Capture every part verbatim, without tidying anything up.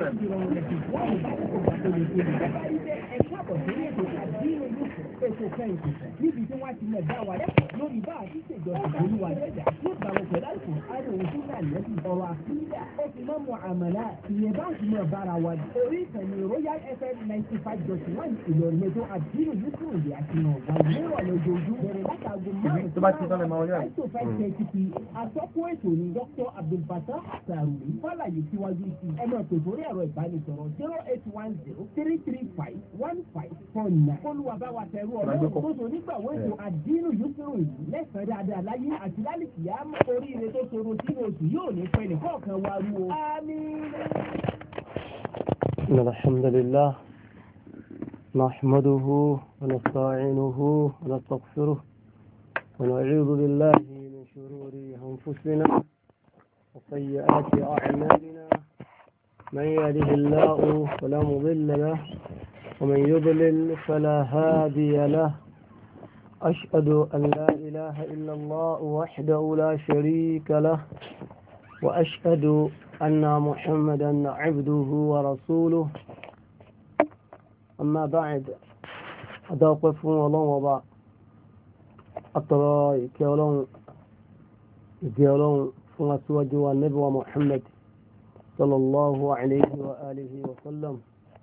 ètò kẹ́yìntì níbi tí wọ́n ti mọ̀ dá wa lẹ́kọ̀ọ́ lórí bá àti ìṣèjọsìn olúwa lẹ́jà ní ìbámu pẹ̀lú àìkú àrùn òun tó dà lẹ́sìn ọ̀rọ̀ àfíìdà ó fi mọ́ mọ́ àmàlà ìyẹn bá ti mọ̀ bára wa ní. orí ìkànnì royal fm ninety five dot one ìlọrin lẹ́jọ́ àdínú yusuf òde àfihàn wà lérò lójoojú bẹ̀rẹ̀ látàgò márùn-ún àìsàn five thirty p atọ́kùn ètò ní dr abdulfatah saruri fàlàyé síwájú sí ẹ máa pè sórí ẹ̀rọ ìbánisọ̀rọ̀ zero eight one zero three three five one five four nine olúwa bá wa tẹ̀rù ọ̀rọ̀ tó so nígbà wọ́n ètò àdínú yusuf lẹ́sàn-án dáadáa láyé àti lálìkì yá oríire tó sọ̀rọ̀ sínú oṣù yóò ní pẹ́ nìkọ̀ọ̀kan wa rú o. àmín. الحمد لله نحمده ونستعينه ونستغفره ونعوذ بالله من شرور أنفسنا وسيئات أعمالنا من يهده الله فلا مضل له ومن يضلل فلا هادي له أشهد أن لا إله إلا الله وحده لا شريك له وأشهد أن محمدا عبده ورسوله أما بعد أدوقف الله وضع أطرائي كيولون كيولون فنسوج والنبي محمد صلى الله عليه وآله وسلم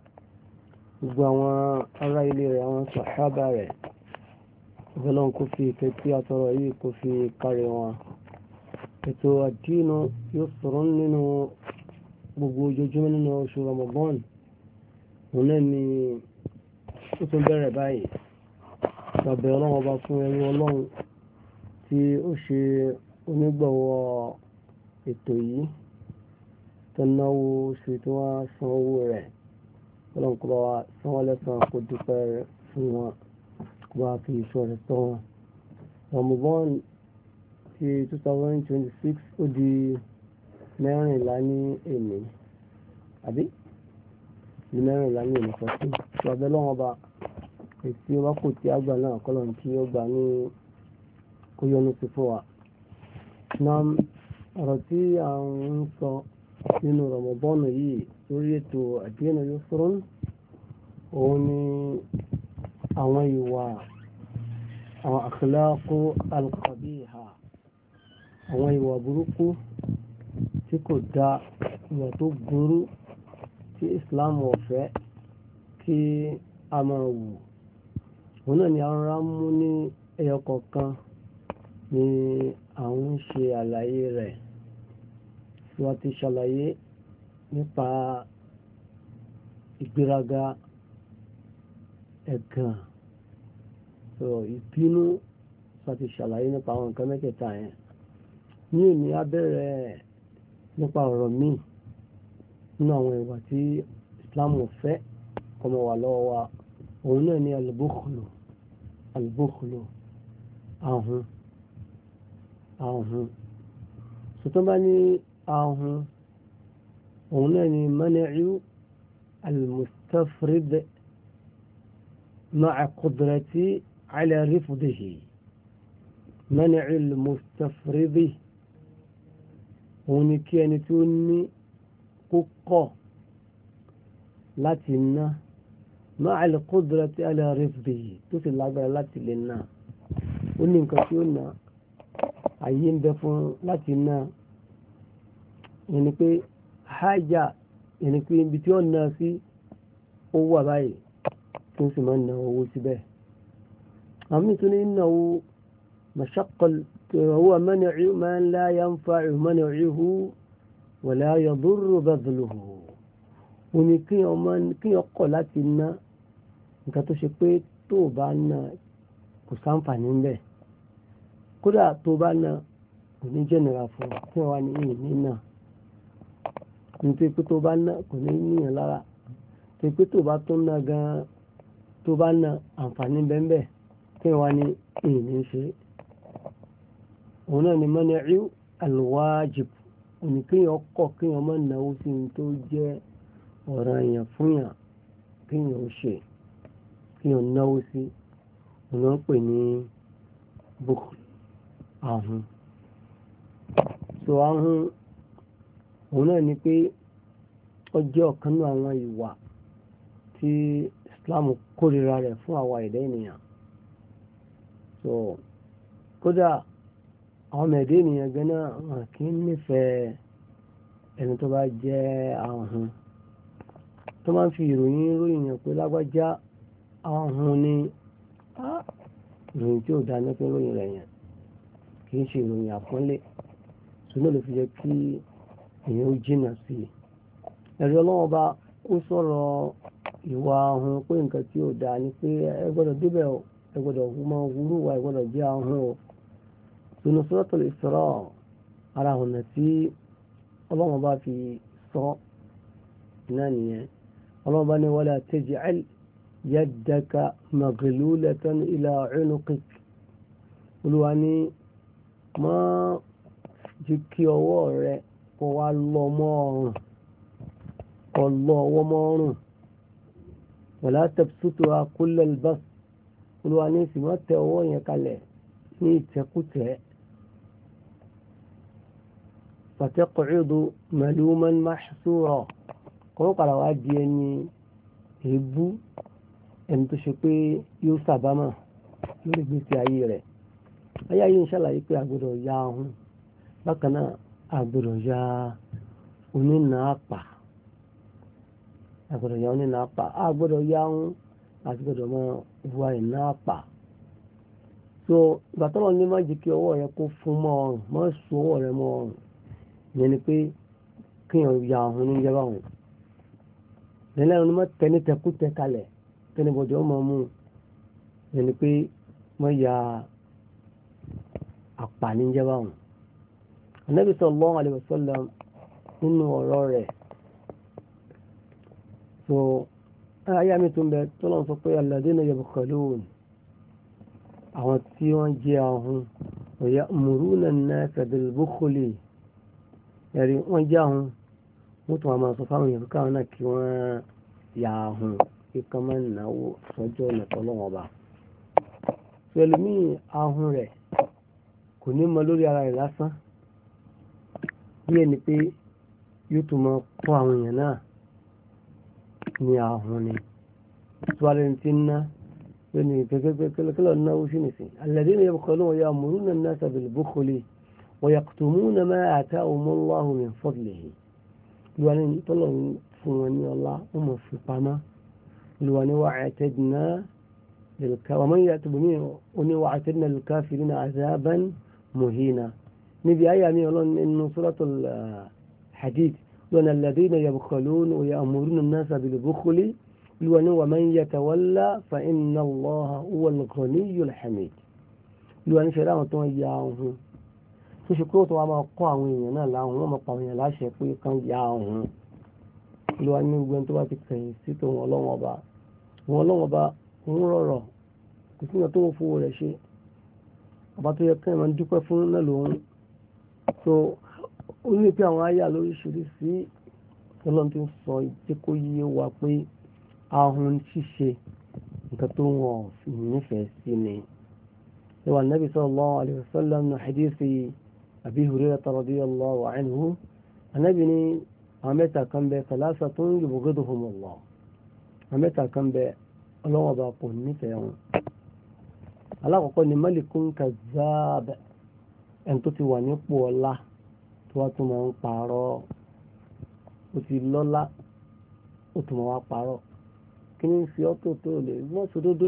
وأرى إلي وصحابة فلون كفي كتي أطرائي كفي قريوان ètò àdínú yóò sọ̀rọ̀ nínú gbogbo ojoojúmọ́ nínú oṣù Ramadan òun náà ni ó tún bẹ̀rẹ̀ báyìí tàbí ọlọ́run ọba fún ẹrú ọlọ́run tí ó ṣe onígbọ̀wọ́ ètò yìí tó náwó oṣù tí wọ́n san owó rẹ̀ ọlọ́run kó bá wa san wọ́n lẹ́san kó dúpẹ́ fún wọn kó bá fi ìṣọ́ rẹ̀ tọ́ wọn. Ramadan two thousand twenty-six ó di mẹ́rìnlá ní èmi àbí di mẹ́rìnlá ní èmi fourteen tó abẹ́ lọ́wọ́ bá èsì ọba kò tí àgbà náà kọ́lọ̀ tí ó gbà ní kó yọnu sí fún wa. na ọ̀rọ̀ tí à ń sọ nínú Ramadan yìí lórí ètò Ad-Dinu Yusrun òun ni àwọn ìwà àwọn akhlaqu al-qabiha àwọn ìwà burúkú tí kò dá ìwà tó burú tí Islam ò fẹ́ kí a máa wù òun náà ni ara mú ní ẹyọ kọ̀ọ̀kan ni àwọn ń ṣe àlàyé rẹ̀ tí wọ́n ti ṣàlàyé nípa ìgbéraga ẹ̀gàn so ìbínú tí wọ́n ti ṣàlàyé nípa àwọn nǹkan mẹ́tẹ̀ẹ̀ta yẹn ní èmi abẹ́rẹ́ nípa ọ̀rọ̀ míì nínú àwọn ìwà tí Islam fẹ́ kọmọ wà lọ́wọ́ wa òun náà ni albukhlu albukhlu ahun ahun sọtọ́ bá ní ahun òun náà ni mani'u almustafrid ma'a qudrati ala rifdihi mani'u almustafridi òun ni kí ẹni tí ó ní kó kọ̀ láti ná ma'a al-qudrati ala rifdihi tó sì lágbára láti lè ná ó ní nǹkan tí ó ná ayé ń bẹ fún láti ná ẹni pé hájà ẹni pé ibi tí ó ná sí ó wà báyìí tó sì máa ń ná owó síbẹ̀ àmì tó ní náwó mashaqqal هو منع من لا ينفع منعه ولا يضر بذله ó ní kí ọmọ kí ọkọ̀ láti ná nǹkan tó ṣe pé tó bá ná kò sáǹfààní ńbẹ̀ kódà tó bá ná kò ní jẹ́nìra fún kí wọ́n wá ní ìní náà nítorí pé tó bá ná kò ní níyàn lára nítorí pé tó bá tó ná gan tó bá ná àǹfààní bẹ́ẹ̀ kí wọ́n wá ní ìní ṣe òun náà ni mani'u alwajib òní kíyàn kọ̀ kíyàn má náwó sí ní tó jẹ́ ọ̀rọ̀ èèyàn fúnyàn kíyàn ó ṣe kíyàn náwó sí òun náà ń pè ní bukhl ahun so ahun òun náà ni pé ó jẹ́ ọ̀kan nínú àwọn ìwà tí Islam kórìíra rẹ̀ fún àwa ẹ̀dá ènìyàn. so kódà àwọn ọmọ ẹ̀dá ènìyàn gan náà wọn kì í nífẹ̀ẹ́ ẹni tó bá jẹ́ ahun, tó máa ń fi ìròyìn ròyìn yàn pé lágbájá ahun ni ìròyìn tí ò dá ní pé ròyìn rẹ̀ yẹn kì í ṣe ìròyìn àpọ́nlé. ṣùgbọ́n ló fi jẹ́ kí èèyàn ó jìnnà sí i. ẹ̀rí ọlọ́wọ́ bá ó sọ̀rọ̀ ìwà ahun pé nǹkan tí ò dáa ni pé ẹ gbọ́dọ̀ débẹ̀ o, ẹ gbọ́dọ̀ máa wúrú wa, ẹ gbọ́dọ̀ jẹ́ ahun o. sunu Suratul Isra ara ọ̀nà tí ọlọ́wọ́ bá fi sọ náà nìyẹn. ọlọ́wọ́ bá ní wala taj'al yaddaka maghlulatan ila 'unuqik. olúwa ní máa jẹ́ kí ọwọ́ rẹ kó wá lọ mọ́ ọrùn, kó lọ ọwọ́ mọ́ ọrùn. wala tabsutha kullal bast. olúwa ní sì má tẹ ọwọ́ yẹn kalẹ̀ ní ìtẹ́kùtẹ́. fataq'udu maluman mahsura. kọ́ padà wá di ẹni èébú, ẹni tó ṣe pé yóò sàbámà lórí ìgbésí ayé rẹ̀. ayé ayé ń ṣàlàyé pé àgbọ́dọ̀ ya ahun, bákan náà àgbọ́dọ̀ ya onínàápà, àgbọ́dọ̀ ya onínàápà, àgbọ́dọ̀ ya ahun àti gbọ́dọ̀ mọ ìwà ìnáàpà. so ìgbà tọ́lọ̀ ní má jẹ́ kí ọwọ́ rẹ kó fún mọ́ ọrùn, má sùn ọwọ́ rẹ mọ́ ọrùn, ìyẹn ni pé kíyàn ya ahun ní ìjọba ọ̀hún. nílẹ̀ ọ̀hún ni má tẹ́ ní tẹkútẹ kalẹ̀ tẹ́ni bọ̀dọ̀ ọmọ mú, ìyẹn ni pé má ya àpà ní ìjọba ọ̀hún. Ànábì sallallahu alaihi wasallam nínú ọ̀rọ̀ rẹ̀, so ayé mi tún bẹ tọ́lọ́ sọ pé alladhina yabkhalun, àwọn tí wọ́n jẹ́ ahun, wa ya'muruna an-nasa bil-bukhli, ẹ̀rí wọ́n jẹ́ ahun, wọ́n tún wà máa sọ fáwọn èèyàn káwọn náà kí wọ́n ya ahun kí kan máa náwó sọ́jọ́ ọ̀nà tọ́lọ́wọ́n ọba. pẹ̀lú mí ahun rẹ̀ kò ní mọ lórí ara rẹ̀ lásán, bí ẹni pé yóò tún mọ kọ́ àwọn èèyàn náà ní ahun ni. tuwárẹ̀ ti ń ná lónìí pẹ́pẹ́pẹ́kẹ́lọ́ náwó sí nìsín. alladhina yabkhaluna wa ya'muruna an-nasa bil-bukhli wa yaqtumuna ma atahumullahu min fadlihi. olùwà ní tọ́lọ̀ fún wọn ní ọlá wọn mọ̀ fi pamọ́. olùwà ní wa'atadna lil-kafirina wa man ya'tubni oní wa'atadna lil-kafirina 'adhaban muhina. níbi ayé mi ọlọ́run nínú suratul Hadid lọ́nà alladhina yabkhaluna wa ya'muruna an-nasa bil-bukhli olùwà ní wa man yatawalla fa inna Allaha huwal ghaniyyul hamid. olùwà ní ṣẹlẹ̀ àwọn tó ń ya ohun tó ṣe pé ó tó wá máa kọ́ àwọn èèyàn náà láhùn, wọ́n máa pa àwọn èèyàn láṣẹ pé kán ya ohun. olùwà ní gbogbo tó bá ti kẹ̀yìn sí tòun ọlọ́wọ́n ọba, òun ọlọ́wọ́n ọba òun rọrọ̀, kò sí ìyàn tó ń fowó rẹ̀ ṣe, ọba tó yẹ kí ẹ̀mọ́ dúpẹ́ fún náà lòun. so ó ní pé àwọn àyà lóríṣiríṣi ọlọ́run ti ń sọ jẹ́ kó yé wa pé ahun ṣíṣe nǹkan tó wọ́n nífẹ̀ẹ́ sí ni. ìwà Nabi sallallahu alaihi wasallam ní hadithi Abi Hurairah radiyallahu anhu, Ànábì ní àwọn mẹ́ta kan bẹ salasatun yubghiduhumullah, àwọn mẹ́ta kan bẹ ọlọ́wọ́ bá kò nífẹ̀ẹ́ wọn. alákọ̀ọ́kọ́ ni malikun kazzab, ẹni tó ti wà nípò ọlá tó wá tó máa ń parọ́, ó ti lọ́lá ó tó máa wá parọ́. kí ni fi ọ́tò tó lè mọ́ sódódó.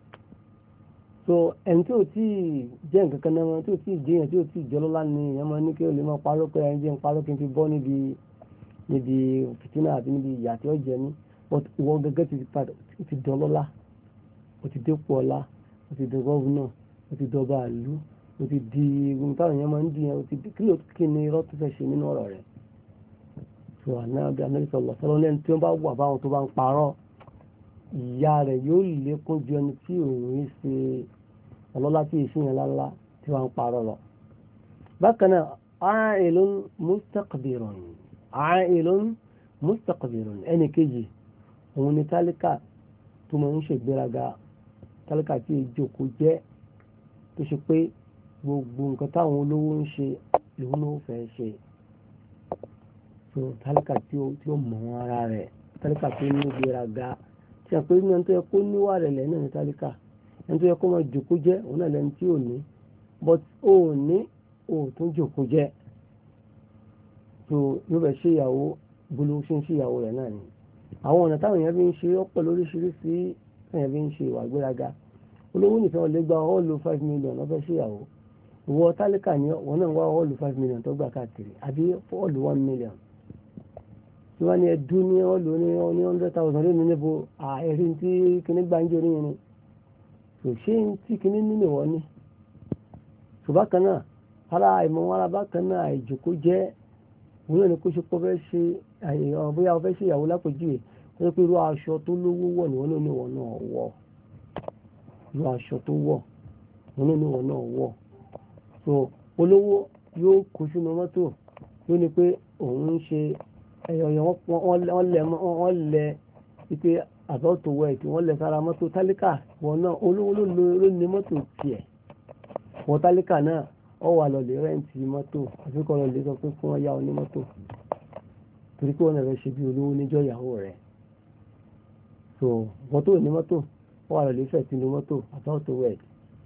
so ẹni tí ò tí ì jẹ́ nǹkan kan náà, tí ò tí ì jẹ́yàn, tí ò tí ì jọlọ́lá ni èèyàn máa ní kí ó lè máa parọ́ pé ẹni jẹ́ ń parọ́ kí n fi bọ́ níbi níbi fìtínà àti níbi ìyà tí ó jẹ ní. ìwọ gẹ́gẹ́ ti padà ó ti dọlọ́lá, ó ti dépò ọlá, ó ti di gọ́vùnà, ó ti dọba ìlú, ó ti di ohun táwọn èèyàn máa ń dìyàn, ó ti di kí ló kí ni irọ́ tó fẹ́ ṣe nínú ọ̀rọ̀ rẹ̀. so àná bí Ànábì sallallahu alaihi wasallam lẹ́nu tí wọ́n bá wà báwọn tó bá ń parọ́, ìyá rẹ̀ yóò lékún ju ẹni tí òun ń ṣe ọlọ́lá tí ìṣìyàn lálá tí wọ́n ń parọ́ lọ. bákan náà aa'ilun mustaqbirun, aa'ilun mustaqbirun, ẹnì kejì òun ni tálíkà tó máa ń ṣègbéraga, tálíkà tí ìjókòó jẹ́, tó ṣe pé gbogbo nǹkan táwọn olówó ń ṣe lòun ló fẹ́ ṣe. so tálíkà tí ó tí ó mọ̀ ara rẹ̀ tálíkà tó ní ìgbéraga tí a pé ní ẹni tó yẹ kó níwà rẹ̀ lẹ́nu ní tálíkà ẹni tó yẹ kó máa jòkó jẹ́ òun náà lẹ́ni tí ò ní but ó ní ó tún jòkó jẹ́ so yóò bẹ̀ ṣe ìyàwó bolo ṣe ń ṣe ìyàwó rẹ̀ náà ni àwọn ọ̀nà táwọn èèyàn fi ń ṣe ọ̀pọ̀ lóríṣiríṣi èèyàn fi ń ṣe ìwà ìgbéraga olówó nìkan ò lè gba ọ́ọ̀lù five million lọ́fẹ́ ṣe ìyàwó ìwọ tálíkà ni wọn náà wá ọ́ọ̀lù five million tó gbà káàkiri àbí ọ́ọ̀lù one million tí wọ́n ní ẹdún ní ọ́ọ̀lù ní hundred thousand lónìí níbo ẹ̀rí tí kìíní gbàǹjọ ní yẹn ni kò ṣe tí kìíní nínú wọn ni ṣùgbọ́n kan náà ara ìmọ̀ ara bákan náà àìjòkó jẹ́ òun náà ni kó ṣe pọ́ fẹ́ ṣe àyèyàn bóyá wọ́n fẹ́ ṣe ìyàwó lápòjúwe wọ́n pé irú aṣọ tó lówó wọ̀ ni wọ́n ló ní wọn náà wọ̀ irú aṣọ tó wọ̀ wọ́n ló ní wọn náà wọ̀ so olówó yóò kó sínú mọ́tò yóò ní pé òun ń ṣe ẹ̀yọ̀yọ̀ wọ́n lẹ wípé àbọ̀tò wẹ̀ tí wọ́n lẹ sára mọ́tò tálíkà wọn náà olówó ló ní mọ́tò tiẹ̀ wọn tálíkà náà ọ wà lọ lè rẹ́ǹtì mọ́tò àfikọ́ lọ lè sọ pé kí wọ́n yá ọ ní mọ́tò torí pé wọ́n rẹ̀ ṣe bí olówó níjọ́ ìyàwó rẹ̀ so wọ́n tó ní mọ́tò ọ wà lọ lè fẹ̀ sínú mọ́tò àbọ̀tò wẹ̀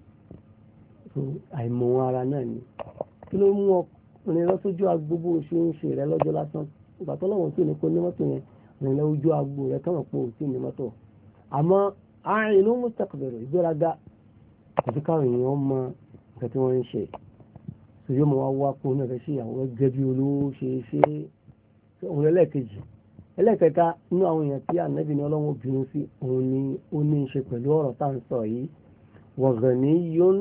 so àìmọ̀ ara náà ni kí ló mú ọkùnrin lọ sójú agbóbó ṣe ń ṣe rẹ lọ́jọ́ lásán ìgbà tó lọ́wọ́ tí ò ní kó ní mọ́tò yẹn rìn lọ ojú agbo rẹ kọ́nà pé ò tí ní mọ́tò àmọ́ àárín ló mú tẹkọ̀bẹ̀rẹ̀ ìgbéraga kò sí káwọn èèyàn mọ nǹkan tí wọ́n ń ṣe tó yóò mọ wá wá pé òun ẹ̀fẹ́ sí ìyàwó gẹ́gẹ́ bí olówó ṣe ṣe òun ẹlẹ́ẹ̀kejì ẹlẹ́ẹ̀kẹta nínú àwọn èèyàn tí ànábì ní ọlọ́wọ́ obìnrin sí òun ni ó ní í ṣe pẹ̀lú ọ̀rọ̀ tá à ń sọ yìí waghaniyun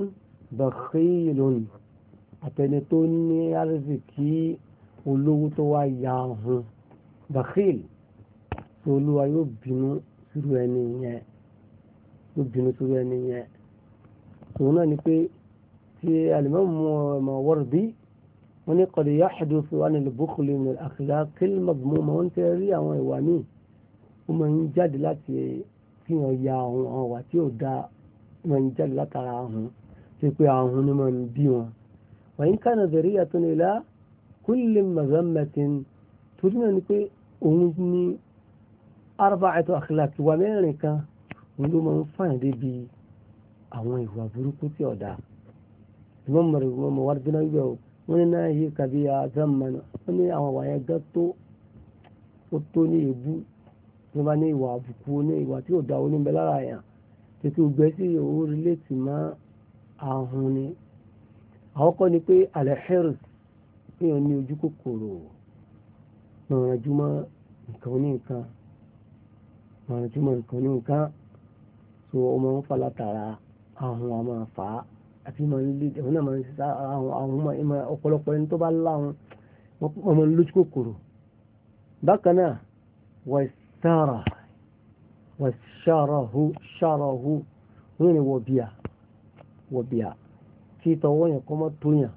bakhilun àtẹni tó ní arzikí olówó tó wá ya ọ̀hún bakhil tó olúwa yóò bínú sírú ẹni yẹn yóò bínú sírú ẹni yẹn tòun náà ni pé tí alimami Mawardi wọ́n ní qad yahduthu an al-bukhli min al-akhlaq al-madmuma wọ́n tẹ́ rí àwọn ìwà míì ó máa ń jáde láti fi hàn ya àwọn àwà tí ò dá máa ń jáde látara ahùn tí pé ahùn ni máa ń bí wọn wa in kana dhariyatun ila kulli mazammatin torí náà ni pé òun ní arba'atu akhlaq wà mẹ́rin kan òun ló máa ń fàyàn débi àwọn ìwà burúkú tí ọ̀dà ìmọ̀ mọ̀rẹ̀ ìmọ̀ mọ̀ wárí dínà yíyọ wọ́n ní náà yí kàbí àzámanà wọ́n ní àwọn àwà yẹn gán tó ó tó ní èébú tí wọ́n bá ní ìwà àbùkù ní ìwà tí ò dá oníbẹ̀ lára yẹn tètè ògbẹ́ sí orí létí mọ́ ahun ni àwọn kọ́ ni pé alẹ́hẹ́rù èèyàn ní ojú kòkòrò mọ̀rànjúmọ́ nǹkan ní nǹkan mọ̀rànjúmọ́ nǹkan ní nǹkan so ọmọ ń fa látara ahun a máa fà á àti máa ń lé ẹ̀hún náà máa ń sá ahun ahun máa ọ̀pọ̀lọpọ̀ ẹni tó bá láhun wọ́n máa ń lójú kòkòrò bákan náà wà sára wà sárahu sárahu wọ́n ní wọ̀bíà wọ̀bíà tí tọwọ́ yẹn kọ́ mọ́ tó yàn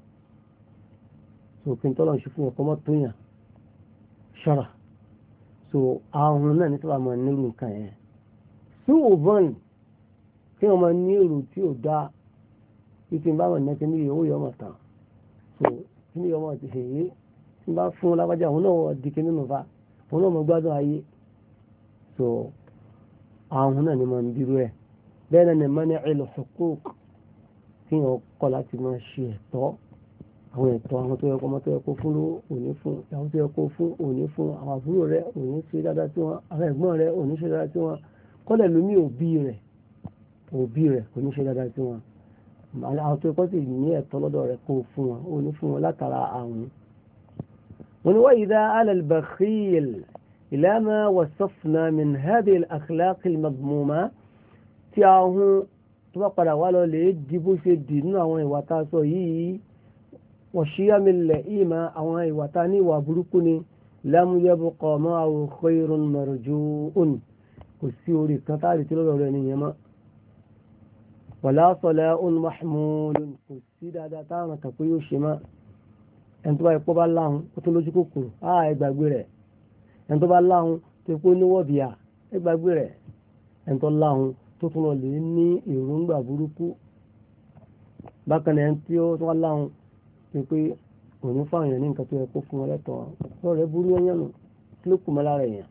so kí n tọ́lọ̀ ṣe fún yẹn kọ́ mọ́ tó yàn ṣọ́ra so ahun náà ní sábà máa nílò nǹkan yẹn tí ò bọ́n kí wọ́n máa ní èrò tí ò dá títí bá wọn nẹ́kẹ́ ní owó yọmọ tán so kí ní yọmọ ti ṣèyí tí bá fún lábájá òun náà wọ́n di kí nínú fa òun náà mọ̀ gbádùn ayé so ahun náà ni máa ń bírú ẹ̀ bẹ́ẹ̀ náà ni mani ìlú huquq tí wọ́n kọ́ láti máa ṣe ẹ̀tọ́ àwọn ẹ̀tọ́ àwọn tó yẹ kó ọmọ tó yẹ kó fún lówó òní fún ìyàwó tó yẹ kó fún òní fún àwọn àbúrò rẹ̀ òní ṣe dáadáa sí wọn àwọn ẹ̀gbọ́n rẹ̀ òní ṣe dáadáa sí wọn kọ́lẹ̀ lómi òbí rẹ̀ òbí rẹ̀ kò ní ṣe dáadáa sí wọn àwọn tó kọ́ sì ní ẹ̀tọ́ lọ́dọ̀ rẹ̀ kó fún wọn òní fún wọn látara àwọn. wọn ni wa idha ala al-bakhil ila ma wasafna min hadhihi al-akhlaq al-madmuma tí ahun tó bá padà wá lọ lè di bó ṣe dì nínú àwọn ìwà tá a sọ yìí wọ̀ṣíyàmì lẹ̀ ìmọ̀ àwọn ìwà tá a ní ìwà burúkú ni lam yabqa ma'ahu khayrun marju'un kò sí orí kan táàrí tí lọ́dọ̀ rẹ̀ nìyẹn mọ́ wala sala'un mahmudun kò sí dáadáa táwọn kan pé yóò ṣe mọ́ ẹni tó bá ipò bá láhùn ó tó lójú kòkòrò á ẹgbàgbé rẹ̀ ẹni tó bá láhùn tó ipò níwọ̀bìà ẹgbàgbé rẹ̀ ẹni tó láhùn tó tún lọ lè ní èròǹgbà burúkú bákan náà tí ó tún wá láhùn tó pé kò ní fáwọn èèyàn ní nǹkan tó yẹ kó fún wọn lẹ́tọ̀ọ́ ọ̀rọ̀ rẹ̀ burú yẹn nù kí ló kù mọ́ lára èèyàn.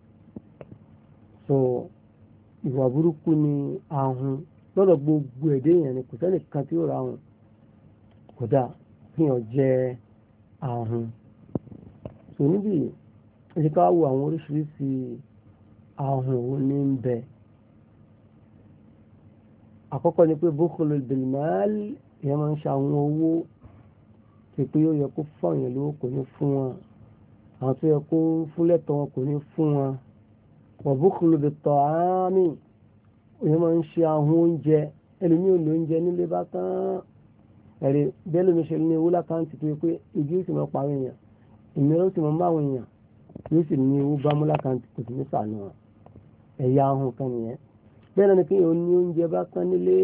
so ìwà burúkú ni ahun lọ́dọ̀ gbogbo ẹ̀dẹ́ èèyàn ni kò sẹ́ni kan tí ó ra ahun kódà kíyàn jẹ́ ahun. so níbi ẹ̀ṣẹ̀ ká wo àwọn oríṣiríṣi ahun òun ní ń bẹ. àkọ́kọ́ ni pé bukhlu bil mal ìyẹn máa ń ṣe àwọn owó tí pé ó yẹ kó fọyín lówó kò ní fún wọn, àwọn tó yẹ kó fúnlẹ̀tọ̀ wọn kò ní fún wọn. wa bukhlu bit ta'ami ìyẹn máa ń ṣe àwọn oúnjẹ ẹlòmíì ò lóúnjẹ nílé bá tán ẹ̀rí bẹ́ẹ̀ lómi ṣe ní owó lákàntì tó yẹ pé ibi ó sì máa pa àwọn èèyàn ìmíràn ó sì máa ń bá àwọn èèyàn yóò sì ní owó bámú lákàntì kò sì ní sànù wọn ẹ̀yà ahùn kan nìyẹn. bẹ́ẹ̀ náà ni kéèyàn ní oúnjẹ bá tán nílé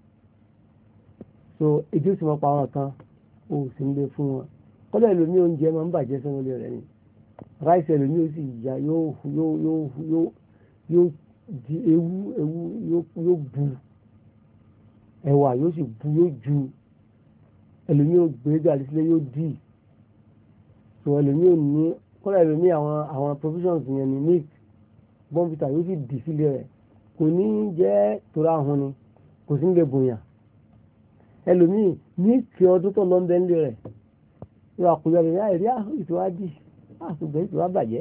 so ibi ó sì máa pa àwọn kan ó sì ń lé fún wọn. kọ́lá ẹlòmíì oúnjẹ máa ń bàjẹ́ sínú ilé rẹ̀ ni ráìsì ẹlòmíì ó sì yá yóò yóò yóò yóò yóò di ewu ewu yóò bu ẹ̀wà yóò sì bu yóò ju ẹlòmíì ò gbé gàdí sílé yóò dì so ẹlòmíì ò ní kọ́lá ẹlòmíì àwọn àwọn provisions yẹn ní milk bọ́ǹfìtà yóò sì dì sílé rẹ̀ kò ní jẹ́ tora ahun ni kò sí ń lè bòyàn. ẹlòmíì ní kí ọdún tó lọ ń bẹ ń lé rẹ̀ yóò àkùyọ rẹ̀ láì rí ìtòwádìí àtùgbẹ́ ìtòwá bàjẹ́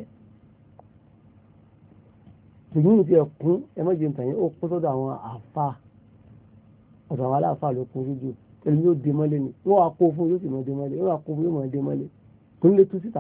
ṣùgbọ́n ti ẹ̀kún ẹmọ́jì ń tàyín ó kó sọ́dọ̀ àwọn àfà ọ̀dọ̀ àwọn aláàfà ló kún lójú ẹni yóò dé mọ́lé ni wọ́n wá kó fún yóò sì mọ́ dé mọ́lé wọ́n wá kó fún yóò mọ́ dé mọ́lé kò ní lè tú síta.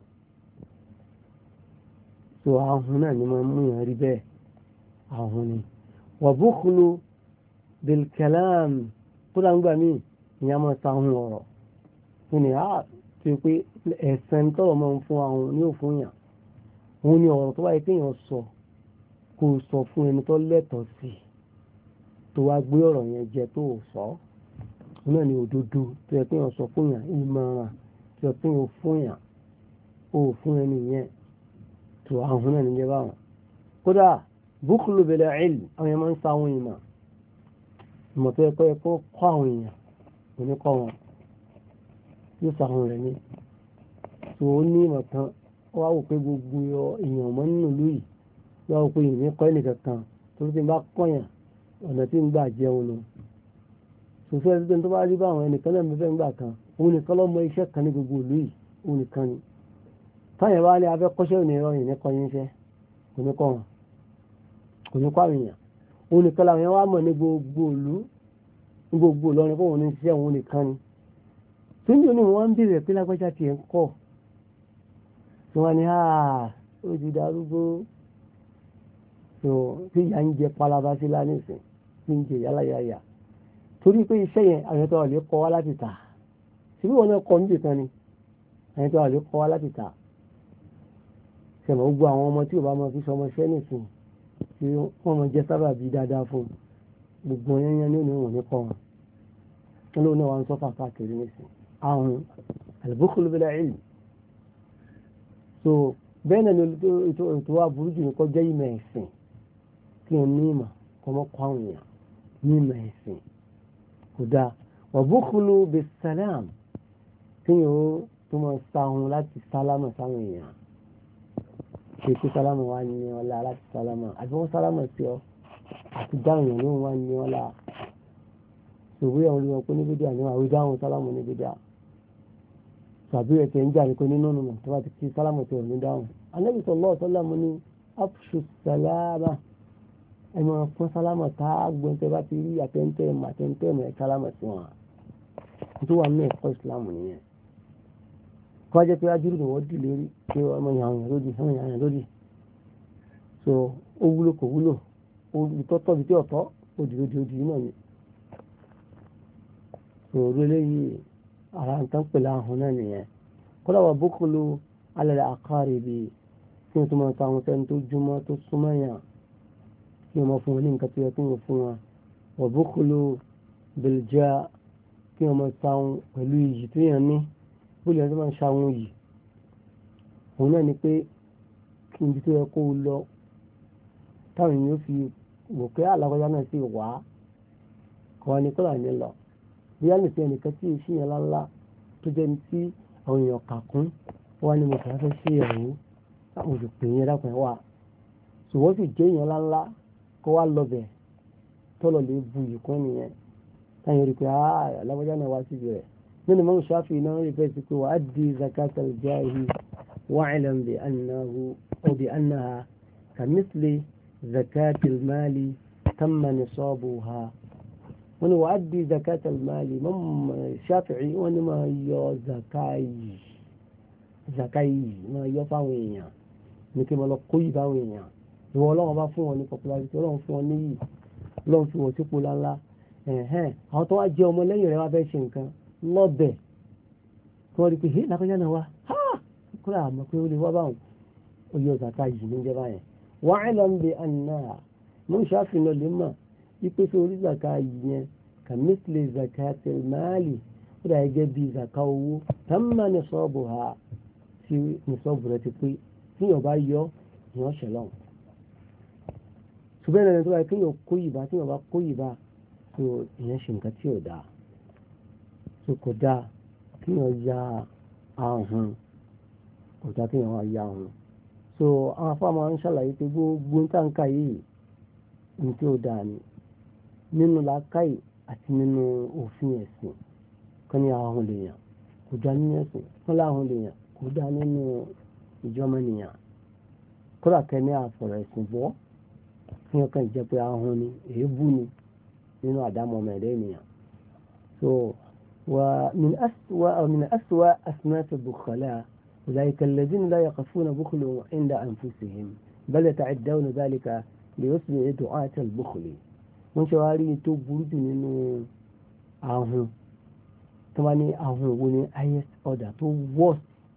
so ahun náà ni máa ń mú yàn rí bẹ́ẹ̀ ahun ni. wa bukhlu bil kalam kódà ń gbà míì ìyá máa ta ahun ọ̀rọ̀ fún ni á ti pé ẹ̀sẹ̀ tọ́rọ̀ máa ń fún ahun ní òfun yàn òun ni ọ̀rọ̀ tó wáyé kéèyàn sọ kó sọ fún ẹni tó lẹ́tọ̀ọ́ sí tó wá gbé ọ̀rọ̀ yẹn jẹ tó sọ náà ni òdodo tó yẹ kéèyàn sọ fún yàn ìmọ̀ràn tó yẹ kéèyàn fún yàn ó fún ẹni yẹn tó ahun náà níjẹ́ báwọn. kódà bukhlu bil ilm àwọn yẹn máa ń sa àwọn ìmọ̀ ìmọ̀ tó yẹ kó yẹ kó kọ́ àwọn èèyàn kò ní kọ́ wọn yóò sàwọn rẹ̀ ní tó ní ìmọ̀ kan wá wò pé gbogbo èèyàn mọ́ nínú ìlú yìí yóò pé ìní kọ́ ẹnìkan kan torí tí n bá kọ́yàn ọ̀nà tí ń gbà jẹun lọ. sòfẹ́ ẹni tó bá rí báwọn ẹnìkan náà mẹ́fẹ́ ń gbà kan òun nìkan lọ́mọ iṣẹ́ kan ní gbogbo ìlú yìí òun nìkan ni. táyà bá ní abẹ́ kọ́ṣẹ́ òní ẹ̀rọ ìní kọ́ yín iṣẹ́ kò ní kọ́ wọn kò ní kọ́ àwọn èèyàn òun nìkan làwọn yẹn wá mọ̀ ní gbogbo ìlú ní gbogbo Ìlọrin fún òun ní iṣẹ́ òun nìkan ni. tó ní òní wọn ń bèèrè pé lágbájá tiẹ̀ ń kọ́ tí wọ́n ní ó ti darúgbó so tí ìyá ń jẹ palaba sí lánìsín tí ń jẹ yálàyàyà torí pé iṣẹ́ yẹn àwọn tó wà lè kọ́ wá láti tà síbí wọn náà kọ́ níbi kan ni àwọn tó wà lè kọ́ wá láti tà ṣẹ̀mọ̀ gbogbo àwọn ọmọ tí ò bá mọ fi sọmọ iṣẹ́ nìsín tí wọ́n mọ jẹ́ sábà bí dáadáa fún gbogbo yẹn yẹn ní òní wọn ní kọ́ wọn wọn lóun náà wà ń sọ́fà káàkiri nìsín àwọn al-bukhlu bil ilm so bẹ́ẹ̀ náà ni ètò wa burú jù ní kọjá ìmọ̀ ẹ̀sìn kí n ní ìmọ̀ kọmọ kọ àwọn èèyàn ní ìmọ̀ ẹ̀sìn kò dáa. wa bukhlu bis salam tí yóò tó máa sáhun láti sálámà sáwọn èèyàn ṣe pé sálámà wá ní ọlá láti sálámà àti wọ́n sálámà sí ọ àti dáhùn èèyàn lóhùn wá ní ọlá ṣòwò àwọn olùwọ̀n pé níbi díà ní àwọn ìdáhùn sálámà níbi díà tàbí ẹ̀kẹ́ ń jà ní pé nínú ọ̀nà tó bá ti kí sálámà tó ní dáhùn. Ànábì sallallahu alaihi wasallam ní afṣu sálámà ẹ máa fún sálámà tá a gbọ́n tẹ́ bá ti rí àtẹ́ntẹ́ mọ̀ àtẹ́ntẹ́ mọ̀ ẹ̀ sálámà sí wọn. tó wà ní ẹ̀kọ́ ìsìlámù nìyẹn. kó wá jẹ́ pé ajúrù ni wọ́n dì lérí pé ọmọ ìyàwó lódì ọmọ ìyàwó lódì so ó wúlò kò wúlò ìtọ́tọ́ bí tí ọ̀tọ́ òdì òdì òdì náà ni. so orí eléyìí ara ń tán pẹ̀lú ahùn náà nìyẹn. kọ́lá wà bukhlu ala al-aqaribi kí wọ́n tó máa ta àwọn sẹ́ni tó júmọ́ tó súnmọ́ yàn kí wọ́n máa fún wọn ní nǹkan tó yẹ kí wọ́n fún wọn. wà bukhlu bil jah kí wọ́n máa ta àwọn pẹ̀lú iyì tó yàn ní bóyá ẹni tó máa ń ṣe àwọn yìí òun náà ni pé kí n bí tó yẹ kó o lọ táwọn èèyàn fi wò pé alákọ̀ọ́yá náà sì wá kọ́ ni kọ́lá ní lọ bóyá nìkan ẹnìkan tí èsì yẹn láńlá tó jẹ́ ní tí àwọn èèyàn kàkún wá ní mo fẹ́ fẹ́ sí ìyàwó láwọn olùpè yẹn dákun ẹ̀ wà ṣùgbọ́n sì jẹ́ èèyàn ńláńlá kó wá lọ bẹ̀ tọ́lọ̀ lè bu ìkún nìyẹn táyọ̀ rí pé alábọ́já náà wá síbi rẹ̀ nínú mọ́mú Ṣáfi'í náà rí fẹ́ sí pé wà á di zakatal jahi wa'lam bi annahu aw bi annaha kamithli zakatil mali tamma nisabuha wọ́n ní wà á di zakatal mali mọ́mú Ṣáfi'í wọ́n ní máa yọ zakayi zakayi máa yọ fáwọn èèyàn ní kí wọ́n lọ kó yìí fáwọn èèyàn ìwọ ọlọ́run bá fún wọn ní popularity ọlọ́run fún wọn níyì ọlọ́run fún wọn sípò láńlá ẹ̀hẹ́n àwọn tó wá jẹ́ ọmọ lẹ́yìn rẹ̀ wá fẹ́ ṣe nǹkan lọ́bẹ̀ kí wọ́n rí pé hé lápẹ́jà náà wá ha kúrò àmọ́ pé ó lè wá báwọn oyè ọ̀zàká yìí ní jẹ́ báyẹn wa'lam bi annaha mú ìṣàfihàn lè mọ̀ wípé sí orí zaka yìí yẹn kamithli zakatil mali ó dà gẹ́gẹ́ bí zaka owó tamma nisabuha tí nisabu rẹ̀ ti pé tíyàn bá yọ ìyàn ṣẹlọ́n ṣùgbọ́n ẹni tó bá kíyàn kó yìí bá tíyàn bá kó yìí bá tó ìyẹn ṣe nǹkan tí ò dáa tó kò dáa kíyàn ya ahùn kò dáa kíyàn wá ya ahùn so àwọn afáàmà ń ṣàlàyé pé gbogbo ń tàǹkà yìí ní tí ó dáa ni nínú làákàyè àti nínú òfin ẹ̀sìn kan ní ahùn lèèyàn kò dáa nínú ẹ̀sìn kan láhùn lèèyàn kò dáa nínú ìjọmọ nìyàn kódà kẹ́ni àfọ̀rọ̀ ẹ̀sìn bọ́ fún ọkàn ìjẹ́ pé ahun ni èébú ni nínú àdámọ́ mẹ́rẹ́ ènìyàn so wà min aswa min aswa asnaf al-bukhala ulaika alladhina la yaqafuna bukhlahum inda anfusihim bal yata'addawna dhalika liyusbi'u du'at al-bukhli wọ́n ṣe wá rí tó burú jù nínú ahun tó bá ní ahun wo ni highest order tó worst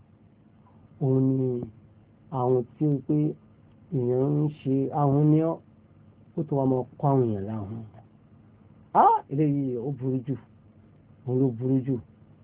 òun ni àwọn tí ó pé èèyàn ń ṣe ahun ní ọ́ ó tó wá mọ́ kọ́ àwọn èèyàn láhùn á eléyìí ó burú jù òun ló burú jù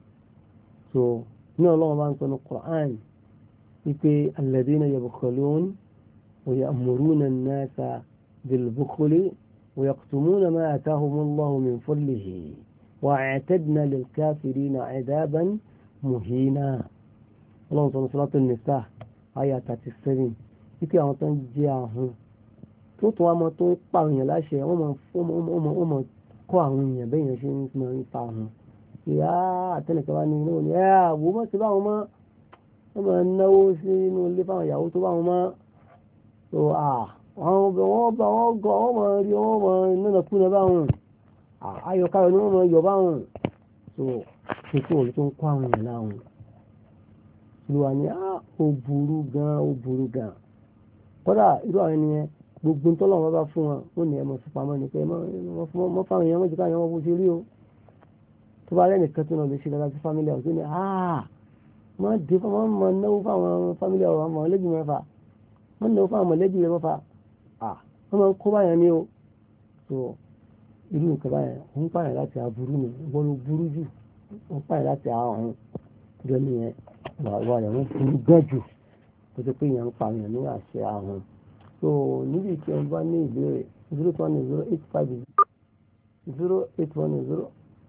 so ní ọlọ́run bá ń sọ ní Qur'an wípé alladhina yabkhulun wa ya'muruna an-nasa bil-bukhli wa yaqtumuna ma atahumullahu min fadlihi wa a'tadna lil-kafirina 'adaban muhina ọlọ́run sọ ní Suratul Nisa àyà thirty-seven wípé àwọn tó ń jẹ ahun tó tún wá mọ tó ń pa àwọn èèyàn láṣẹ wọ́n mọ kọ́ àwọn èèyàn bẹ́ẹ̀ yẹn ṣe ń mọ ń pa ahun ìyá àtẹnìkan wá ní inú ni ẹ àwò mọ́ sí báwọn mọ́ wọ́n mọ̀ náwó sí inú ilé fáwọn ìyàwó tó báwọn mọ́ so àwọn ọbẹ̀ wọ́n bá wọ́n gọ wọ́n mọ̀ rí wọ́n mọ̀ nínú kúnlẹ̀ báwọn ayọ̀káyọ̀ ni wọ́n mọ̀ yọ báwọn so kíkó òun tó ń kọ́ àwọn èèyàn láwọn ìlúwa ni ó burú gan ó burú gan kódà irú àwọn ènìyàn gbogbo ń tọ́lọ̀ wọn bá fún wọn ó ní ẹmọ fipamọ́ ni pé mọ́ fáwọn èèyàn mọ́jú káyọ̀ wọn bó ṣe rí o tó bá lẹ́nu kan tó náà lè ṣe dáadáa sí fámílì ọ̀hún tó ní àá wọ́n dé fún wọn mọ náwó fáwọn fámílì ọ̀hún ọmọ lẹ́jì mẹ́fà wọ́n náwó fáwọn mọ̀lẹ́jì mẹ́fà à wọ́n máa ń kó báyẹn ní o tó irú nǹkan báyẹn òun pààyàn láti aburú ni wọ́n ló burú jù òun pààyàn láti àhún jọ nìyẹn wà rẹ̀ wọ́n burú gan jù tó ti pé èèyàn ń pààyàn ní àṣẹ àhún so níbi tí wọ́n bá ní ìbéèrè zero one zero eight five zero eight one zero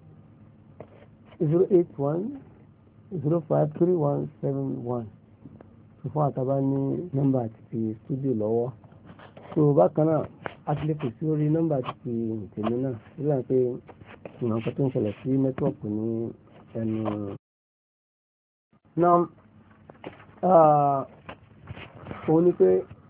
zero eight one zero five three one seven one so fún àtàbá ní nọ́mbà àti studio lọ́wọ́ so bákan náà a ti lè pè sí orí nọ́mbà àti tèmi náà nígbà pé ìmọ̀ nǹkan tó ń ṣẹlẹ̀ sí nẹ́tíwọ̀pù ní ẹnu náà òun ni pé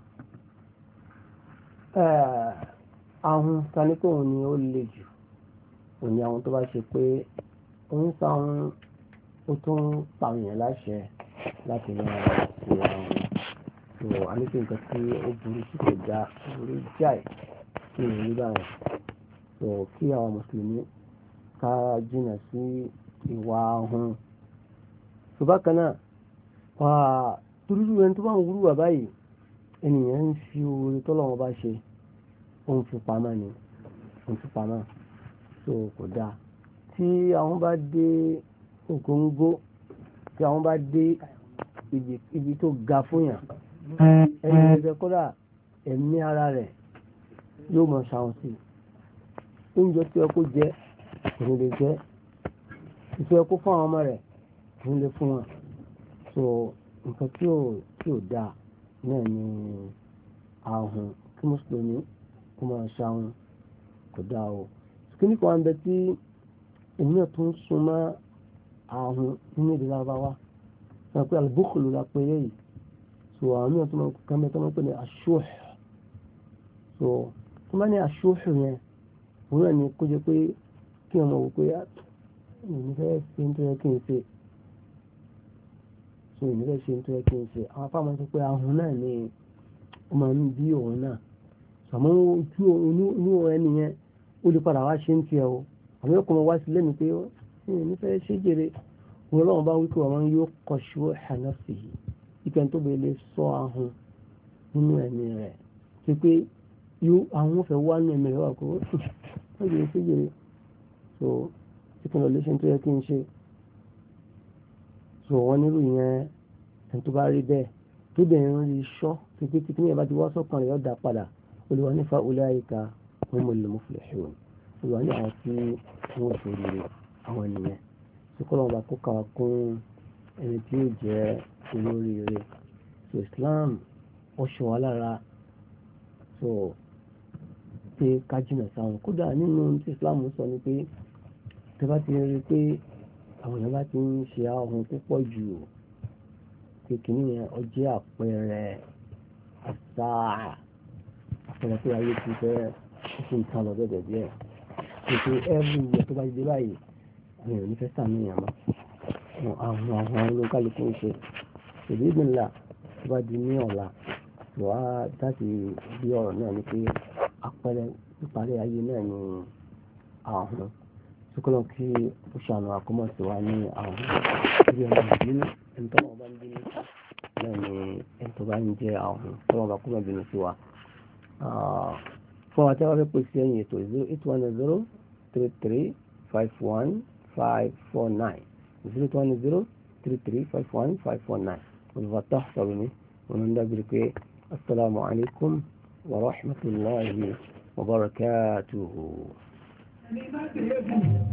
ahun tani pé òun ni ó le jù òun ni àwọn tó bá ṣe pé òun sáwọn ó tún pààyàn láṣẹ láti máa ṣe àwọn tó àníkè nǹkan tí ó burú tí kò já burú jáì kí ni rí báyìí tó kí àwọn mùsùlùmí ká jìnà sí ìwà ahun tó bákan náà wà túrúdú ẹni tó bá ń wúrú wà báyìí ènìyàn ń fi oore tọ́lọ́wọ́n bá ṣe òun fi pamọ́ ni òun fi pamọ́ tó kò dáa tí àwọn bá dé ògóńgó tí àwọn bá dé ibi tó ga fún yàn ẹni ẹgbẹ́ kódà ẹ̀mí ara rẹ̀ yóò mọ̀ ṣàwọn sí oúnjẹ tí ẹ kó jẹ òun lè jẹ ìfẹ́ kó fún àwọn ọmọ rẹ̀ òun lè fún wọn so nǹkan tí ò tí ò dáa náà ni ahun kí mùsùlùmí kó máa ṣahun kò dáa o kíní kan wá ń bẹ tí èmi náà tún sún mọ́ ahun nínú èdè Lárúbáwá wọn pé al-bukhlu la pé yìí so àwọn mìíràn tó máa ń kàn mẹ́ta máa ń pè ní ash-shuh so tó máa ní ash-shuh yẹn òun náà ni kó jẹ pé kí ọmọ wò pé èmi fẹ́ ṣe ń tó yẹ kí n ṣe so èmi fẹ́ ṣe ń tó yẹ kí n ṣe àwọn afá máa ń sọ pé ahun náà ni ó máa ń bí òun náà àmọ́ ojú inú ẹni yẹn ó lè padà wá ṣe ń tiẹ̀ o àmọ́ yóò kọ́ ọmọ wá sí lẹ́nu pé èmi fẹ́ ṣe jèrè òun ọlọ́run bá wípé ọmọ yóò kọ́ ṣó hànàfì yìí ìpẹ́ tó bẹ̀rẹ̀ lè sọ ahun nínú ẹ̀mí rẹ̀ ṣe pé àwọn fẹ́ wá nínú ẹ̀mí rẹ̀ wà kó wọ́n lè ṣe jèrè so ìpínlẹ̀ lẹ́sìn tó yẹ kí n ṣe so wọ́n nírú yẹn ẹni tó bá rí bẹ́ẹ̀ tó bẹ̀rẹ̀ ń rí ṣọ́ pípé tí kíní ẹ̀ bá ti wá sọ́kàn rẹ̀ yóò dá padà olùwà nífa ulaika humul muflihun olùwà ní àwọn tí wọ́n ṣe rere àwọn ènìyàn sọkọlọ́wọ́ bá kó kàwá kún ẹni tí yóò jẹ́ olóríire so Islam ó ṣe wá lára so pé kájínà sáwọn kódà nínú tí Islam sọ ni pé tẹ bá ti rí pé àwọn èèyàn bá ti ń ṣe ahun púpọ̀ jù pé kìíní yẹn ó jẹ́ àpẹẹrẹ àṣà àpẹẹrẹ pé ayé ti fẹ́ ṣe ìtàn lọ bẹ́ẹ̀ díẹ̀ pé ẹrù ìyẹn tó bá ti dé báyìí àwọn èèyàn nífẹ̀ẹ́ sàmìyàn mọ́ àwọn àwọn olókàlùkù ń ṣe ṣèlú ìgbìnlá tó bá di ní ọ̀la tó wá láti bí ọ̀rọ̀ náà ni pé àpẹẹrẹ ìparí ayé náà ni àwọn ṣùkọ́lọ́ kí ó ṣàánú àkọ́mọ̀ sí wa ní àwọn ìdílé ọmọ ìbínú ẹni tó wọn bá ń bínú náà ni ẹni tó bá ń jẹ àwọn tó wọn bá kúmọ̀ bínú sí wa. fún wa tí wọ́n fẹ́ pè sí ẹ̀yìn ètò zero eight one zero three three five one five four nine zero eight one zero three three five one five four nine olùfàtà sọ̀rọ̀ mi wọn ń dábìrì pé asalaamu alaykum wa rahmatulahi wa barakatuhu.